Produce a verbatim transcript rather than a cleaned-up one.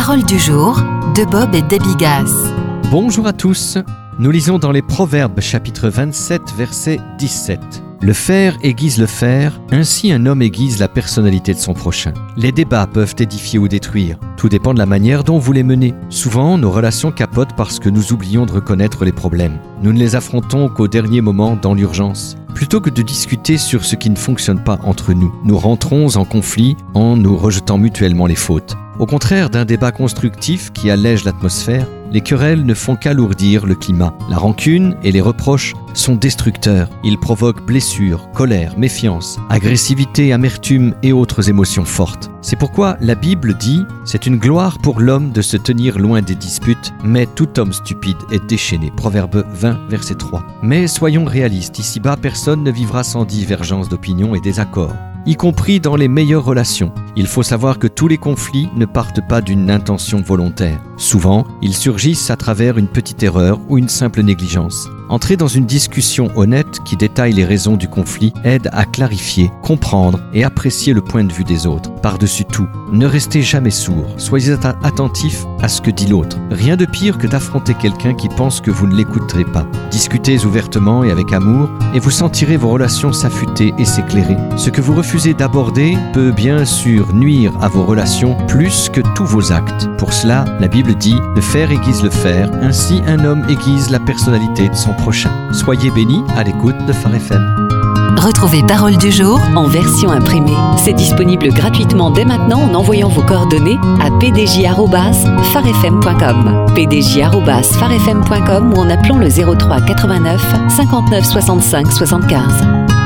Parole du jour de Bob et Debbie Gass. Bonjour à tous. Nous lisons dans les Proverbes chapitre vingt-sept verset dix-sept. Le fer aiguise le fer, ainsi un homme aiguise la personnalité de son prochain. Les débats peuvent édifier ou détruire. Tout dépend de la manière dont vous les menez. Souvent, nos relations capotent parce que nous oublions de reconnaître les problèmes. Nous ne les affrontons qu'au dernier moment dans l'urgence. Plutôt que de discuter sur ce qui ne fonctionne pas entre nous, nous rentrons en conflit en nous rejetant mutuellement les fautes. Au contraire d'un débat constructif qui allège l'atmosphère, les querelles ne font qu'alourdir le climat. La rancune et les reproches sont destructeurs. Ils provoquent blessures, colère, méfiance, agressivité, amertume et autres émotions fortes. C'est pourquoi la Bible dit « C'est une gloire pour l'homme de se tenir loin des disputes, mais tout homme stupide est déchaîné » Proverbe vingt, verset trois. Mais soyons réalistes, ici-bas, personne ne vivra sans divergence d'opinion et désaccords, y compris dans les meilleures relations. Il faut savoir que tous les conflits ne partent pas d'une intention volontaire. Souvent, ils surgissent à travers une petite erreur ou une simple négligence. Entrer dans une discussion honnête qui détaille les raisons du conflit aide à clarifier, comprendre et apprécier le point de vue des autres. Par-dessus tout, ne restez jamais sourds. Soyez att- attentifs à ce que dit l'autre. Rien de pire que d'affronter quelqu'un qui pense que vous ne l'écouterez pas. Discutez ouvertement et avec amour et vous sentirez vos relations s'affûter et s'éclairer. Ce que vous refusez d'aborder peut bien sûr nuire à vos relations plus que tous vos actes. Pour cela, la Bible dit « Le fer aiguise le fer, ainsi un homme aiguise la personnalité de son prochain ». Soyez bénis à l'écoute de Phare F M. Retrouvez Parole du jour En version imprimée, c'est disponible gratuitement dès maintenant en envoyant vos coordonnées à p d j arobase phare f m point com, p d j arobase phare f m point com ou en appelant le zéro trois quatre-vingt-neuf cinquante-neuf soixante-cinq soixante-quinze.